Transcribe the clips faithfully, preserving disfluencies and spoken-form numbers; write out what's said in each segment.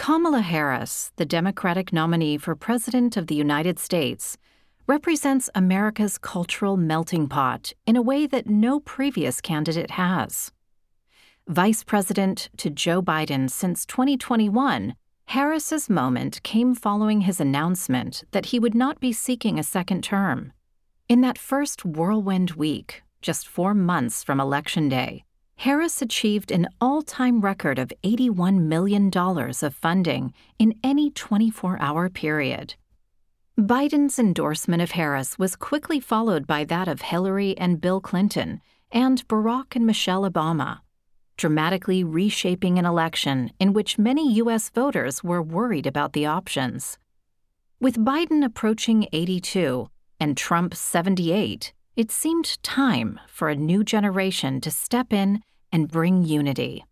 Kamala Harris, the Democratic nominee for President of the United States, represents America's cultural melting pot in a way that no previous candidate has. Vice President to Joe Biden since twenty twenty-one, Harris's moment came following his announcement that he would not be seeking a second term. In that first whirlwind week, just four months from Election Day, Harris achieved an all-time record of eighty-one million dollars of funding in any twenty-four hour period. Biden's endorsement of Harris was quickly followed by that of Hillary and Bill Clinton and Barack and Michelle Obama, dramatically reshaping an election in which many U S voters were worried about the options. With Biden approaching eighty-two and Trump seventy-eight, it seemed time for a new generation to step in and bring unity.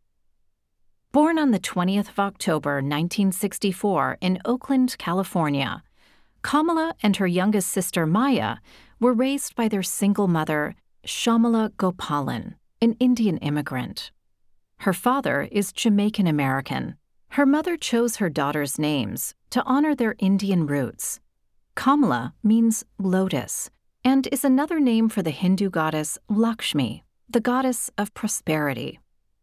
Born on the twentieth of October, nineteen sixty-four in Oakland, California, Kamala and her youngest sister Maya were raised by their single mother, Shyamala Gopalan, an Indian immigrant. Her father is Jamaican American. Her mother chose her daughters' names to honor their Indian roots. Kamala means lotus and is another name for the Hindu goddess Lakshmi, the goddess of prosperity.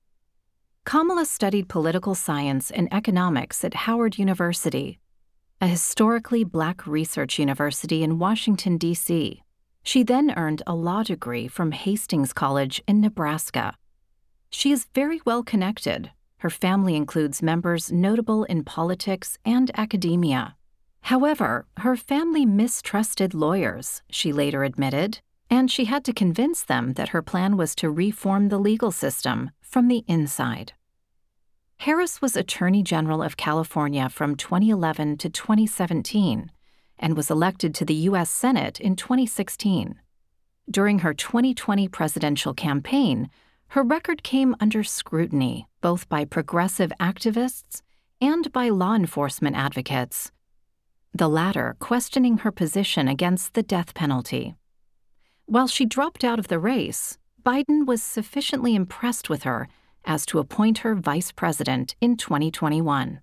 Kamala studied political science and economics at Howard University, a historically Black research university in Washington, D C She then earned a law degree from Hastings College in Nebraska. She is very well connected. Her family includes members notable in politics and academia. However, her family mistrusted lawyers, she later admitted, and she had to convince them that her plan was to reform the legal system from the inside. Harris was Attorney General of California from twenty eleven to twenty seventeen and was elected to the U S Senate in twenty sixteen. During her twenty twenty presidential campaign, her record came under scrutiny both by progressive activists and by law enforcement advocates, the latter questioning her position against the death penalty. While she dropped out of the race, Biden was sufficiently impressed with her as to appoint her vice president in twenty twenty-one.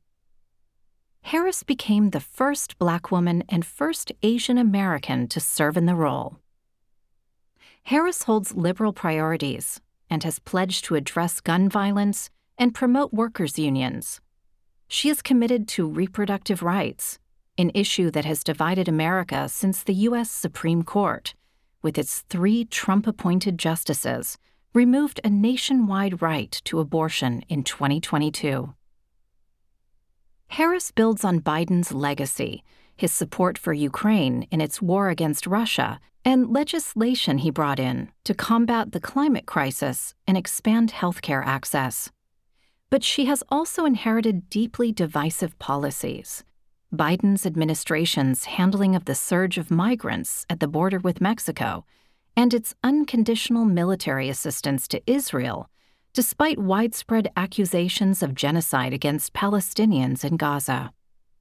Harris became the first Black woman and first Asian American to serve in the role. Harris holds liberal priorities and has pledged to address gun violence and promote workers' unions. She is committed to reproductive rights, an issue that has divided America since the U S Supreme Court, with its three Trump-appointed justices, removed a nationwide right to abortion in twenty twenty-two. Harris builds on Biden's legacy, his support for Ukraine in its war against Russia, and legislation he brought in to combat the climate crisis and expand healthcare access. But she has also inherited deeply divisive policies. Biden's administration's handling of the surge of migrants at the border with Mexico and its unconditional military assistance to Israel, despite widespread accusations of genocide against Palestinians in Gaza.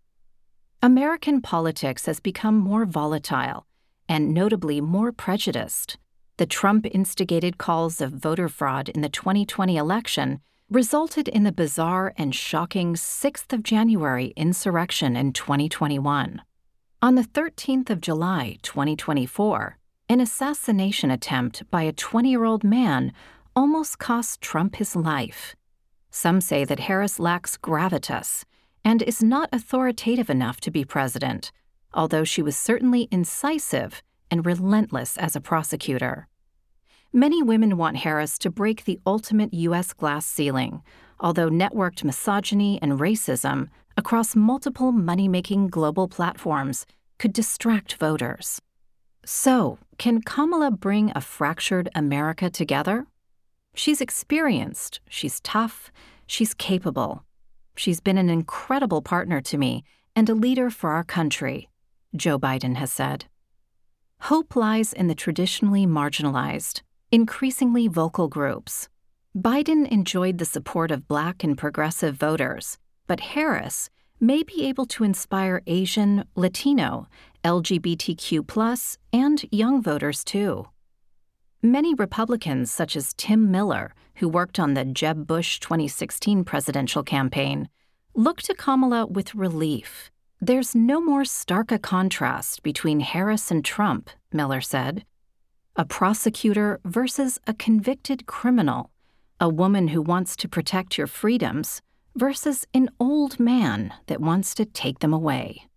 American politics has become more volatile and notably more prejudiced. The Trump-instigated calls of voter fraud in the twenty twenty election resulted in the bizarre and shocking sixth of January insurrection in twenty twenty-one. On the thirteenth of July, twenty twenty-four, an assassination attempt by a twenty-year-old man almost cost Trump his life. Some say that Harris lacks gravitas and is not authoritative enough to be president, although she was certainly incisive and relentless as a prosecutor. Many women want Harris to break the ultimate U S glass ceiling, although networked misogyny and racism across multiple money-making global platforms could distract voters. So, can Kamala bring a fractured America together? She's experienced, she's tough, she's capable. She's been an incredible partner to me and a leader for our country, Joe Biden has said. Hope lies in the traditionally marginalized, increasingly vocal groups. Biden enjoyed the support of Black and progressive voters, but Harris may be able to inspire Asian, Latino, L G B T Q plus, and young voters too. Many Republicans, such as Tim Miller, who worked on the Jeb Bush twenty sixteen presidential campaign, look to Kamala with relief. There's no more stark a contrast between Harris and Trump, Miller said. A prosecutor versus a convicted criminal, a woman who wants to protect your freedoms versus an old man that wants to take them away.